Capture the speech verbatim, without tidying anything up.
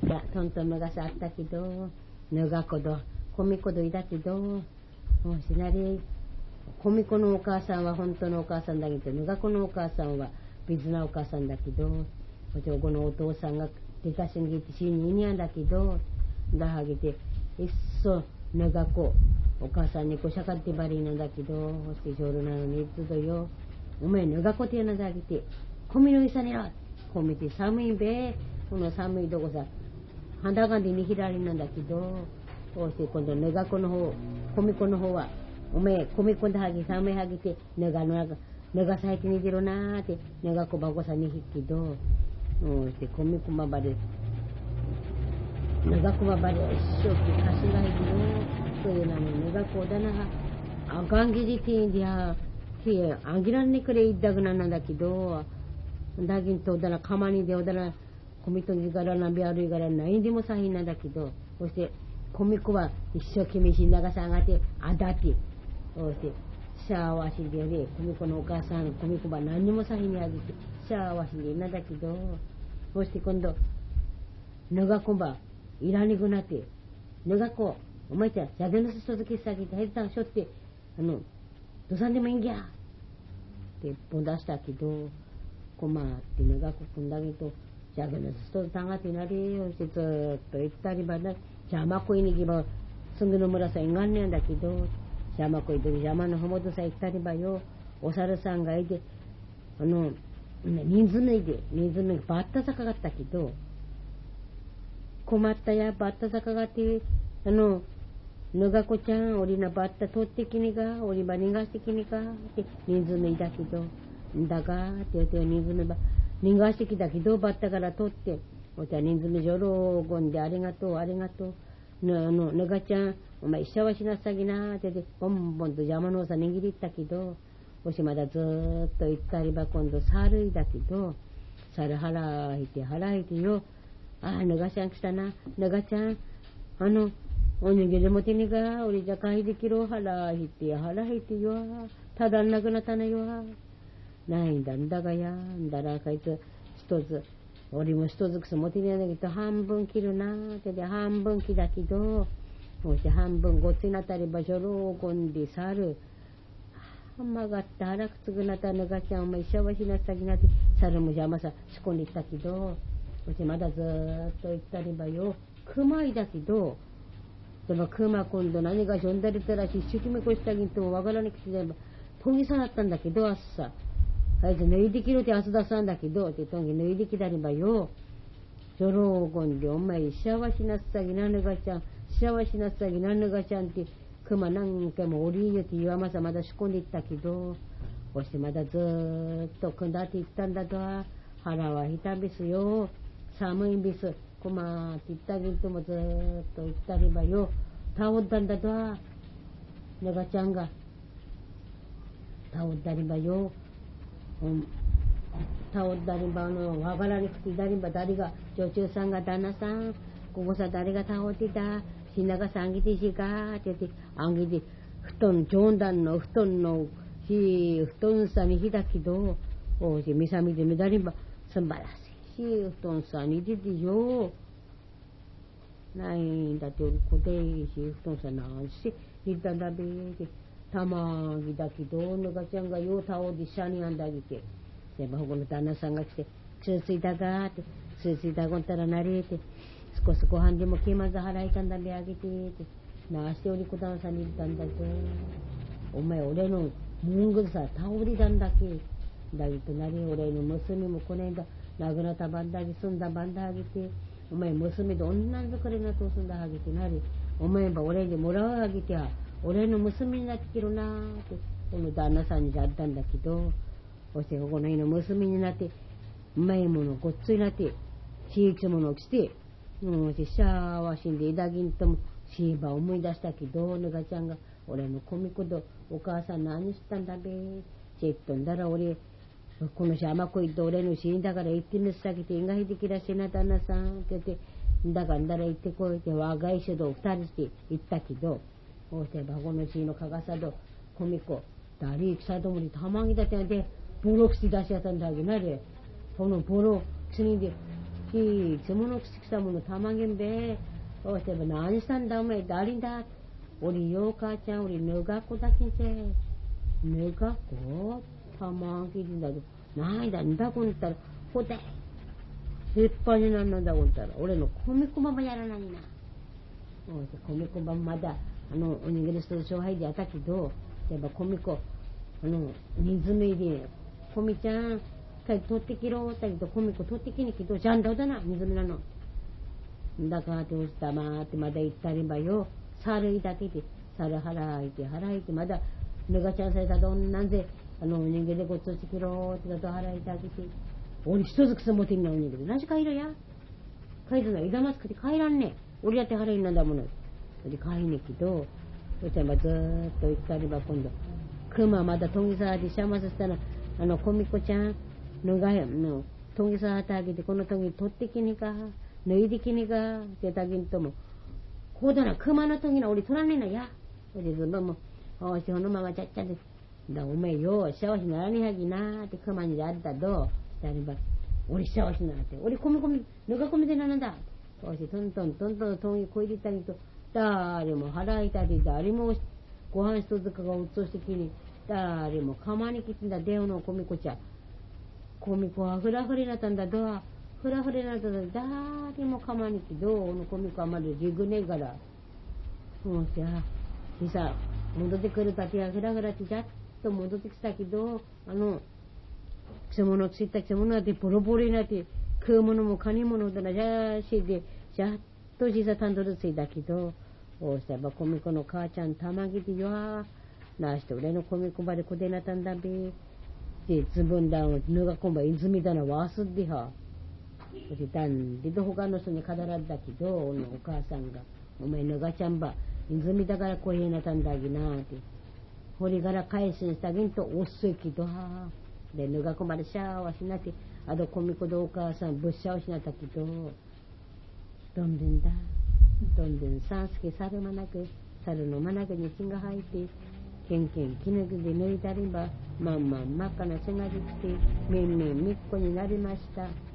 や、トントンのがさあったけど、ぬがこど、こみこどいだけど、もうしなり、こみこのお母さんは本当のお母さんだけど、ぬがこのお母さんは別なお母さんだけど、おちょこのお父さんが出かしに来て死にいにゃんだけど、だはげて、いっそぬがこ、お母さんにこしゃかってばりなんだけど、そしてジョルなのにいつどよ、お前ぬがこっていうのだけて、こみのいさにら、こみて寒いべ、この寒いとこさ、肌がでにひらりなんだけど、こうして今度ぬがこの方、こみこの方は、おめえ、こみこんではぎ、寒いはぎて、ぬがの中、ぬが咲いてにじろなーって、ぬがこばこさにひっきど、うん、して、こみこまばれ、ぬがこばばれ、一生懸命かしがいてよ、そういうなの、ぬがこだな、あかんぎじてんじゃ、て、あぎらんねくれいったくなんだけど、だけんとだな、かまにでおだな、こみとにからなびあるいからないでもさひなんだけど、そして、こみこは一生懸命しながさがて、あだって、そして、シャーワーしんでよね、こみこのお母さん、こみこは何にもさひにあげて、シャーワーしんでいなんだけど、そして今度、ぬがこば、いらねくなって、ぬがこ、お前ちゃん、じゃげのすとずきさげて、へったんしょって、あの、どさんでもいいんぎゃって、ぼん出したけど、こまってぬがこくんだけど、じゃげのすとたがってなりよしてずっと行ったりばな、じゃまこいにきば、すぐの村さんがんねんだけど、じゃまこいときじゃまのふもとさ行ったりばよ、お猿さんがいて、あの、人数抜いて、人数抜いて、ばったさかがったけど、困ったや、ばったさかがって、あの、ぬがこちゃん、おりなばった取ってきにか、おりば逃がしてきにか、って人数抜いたけど、だが、って言って人数抜いば、逃がしてきたけど、ばったから取って、お茶人数抜いじょろごんでありがとう、ありがとう。ぬ、あの、ぬがちゃん、お前、しゃわしなさぎな、って言って、ボンボンと邪魔のさ握りったけど、おしまだずーっと行ったりば、今度、猿いだけど、猿腹いて、腹いてよ、ああ、ぬがちゃん来たな、ぬがちゃん、あの、おにぎりもてにが、おりじゃかいできろ、腹いて、腹いてよ、ただんなくなったなよ、ないんだんだがや、んだらかいつ、一つ、おりも一つくすもてにやなきゃ半分切るな、ってで半分切だけど、もし半分ごっつになったりばしょろごんでさる、はまがった腹くつぐなったぬがちゃん、お前しゃわしなさぎなって、猿も邪魔さ仕込んでいったけど、もしまだずーっと行ったりばよ、熊いだけど、でも熊今度何がしょんだりたらし、一生懸命こうしたぎんともわからなくてれば、とぎさなったんだけど、あっさ。あいつ脱いできろってあすださんだけど、ってとぎ脱いできたりばよ、ジョローゴンでお前しゃわしなさぎなぬがちゃん、しゃわしなさぎなぬがちゃんって、熊何回もおりんよって岩間さまだ仕込んでいったけど、そしてまだずーっと組んだって言ったんだとは、腹はひたびすよ、寒いびす、こまーって言ったぎんともずーっと言ったりばよ、倒ったんだとは、ぬがちゃんが、倒ったりばよ、うん、倒ったりばの、わからなくてだりば誰が、女中さんが旦那さん、ここさ誰が倒ってた、しながさんぎてしか、って言って、あんぎて、布団、長段の布団の、し、布団さにひだけど、おし、みさみでみだりば、すんばらしいし、布団さに出てよ、ないんだって、こでいし、布団さなんし、にだんだべーて、たまぎだけど、ぬがちゃんがよう倒でしゃにあんだげて、せばほこの旦那さんが来て、つついたがーって、つついたごんたらなれーて、少しご飯でも気まず払いたんだべあげてーって、なあしておりこだんさんにいたんだぞ。お前俺のむんぐさ倒りだんだけ。だけどなり俺の娘もこねんだ、亡くなったばんだり住んだばんだあげて、お前娘と女の作りなとすんだあげてなり、お前ば俺にもらうあげては、俺の娘になってきるなーって、この旦那さんにじゃったんだけど、そしてここの家の娘になって、うまいものごっついなって、ちいきものを着て、もうしゃーわしんでいだぎんとも、しーば思い出したけど、ぬがちゃんが、俺のこみことお母さん何したんだべー。ちっとんだら俺、このしゃまこいと俺の死んだから行ってぬすさげて、いがいできらしな旦那さんって言って、だからんだら行ってこいって、若い人と二人して行ったけど、こうしてばこのしのかがさと、こみこ、だり草どもりたまぎだってんで、ボロくし出しやったんだけどなれ、このボロ、次で、 기, 저문옥 식사문은 다망인데, 어, 제가 나니 산 다음에 날린다. 우리 요가짱, 우리 너갖고 다킨체. 너갖고, 다망기린다도, 나이 난다고 했다라, 호대. 십 번이나 난다고 했다라, 올해는 코미코마마 야라나니나. 어, 코미코마마다,あの、おにぎりスト勝敗でやったけど、やっぱコミコ、あの、水目で、コミちゃん、取ってきろったりと、コミコ取ってきにきと、ちゃんとだな、水目なの。だからって押したまーってまだ行ったりばよ、猿いだけで、猿払いて払いて、まだ、ぬがちゃんされたどんなんで、あの、おにぎりごっつしてきろってと払いてあげて、俺一つくそ持ってんなおにぎり、なし帰るや。帰るの、枝ますくて帰らんね。俺やって払いなんだもの。で帰りにきと、そしたらずーっと行ったりば今度、熊まだトギサーでシャマスしたら、あの、コミコちゃん、のがや、の、トギサーたあげて、このトギ取ってきにか、脱いできにか、ってたぎんとも、こうだな、熊のトギな、俺取らねえなや。それでずんばも、おし、ほのままちゃっちゃで、だ、おめえよ、シャワシならねはぎなーって、熊にであったど、したりば、俺シャワシならって、俺コミコミ、ぬがコミでななんだ。おし、トントントントントギこいでたりと、誰も払いたり、誰もご飯一つかがうつしてきに、誰もかまに来てんだ、デオのコミコちゃん。コミコはフラフラになったんだ、ドア。フラフラになったんだ、誰もかまに来て、どうのコミコはまだリグねえから。そうしゃ、しさ、戻ってくるたてはフラフラってちゃっと戻ってきたけど、あの、くせ者ついたくせ者でボロボロになって、食うものもカニものだな、じゃあしで、じゃっとしさたんどるついたけど、おしたばコミコの母ちゃんたまぎでよーなして俺のコミコばでこでなたんだべでつぶんだんぬがこんば泉だなわすってはそしてたんでど他の人にかだらんだけどおのお母さんがお前ぬがちゃんば泉だからこへなたんだぎなーってほりがら返しにしたげんとおっすいけどはでぬがこまでシャーはしなってあとコミコでお母さんぶっしゃおしなったけどどんでんだどんどんさんすけ猿まなく、猿のまなくに血が入って、けんけんきぬくで抜いたりば、まんまん真っ赤な血ができて、めんめんみっこになりました。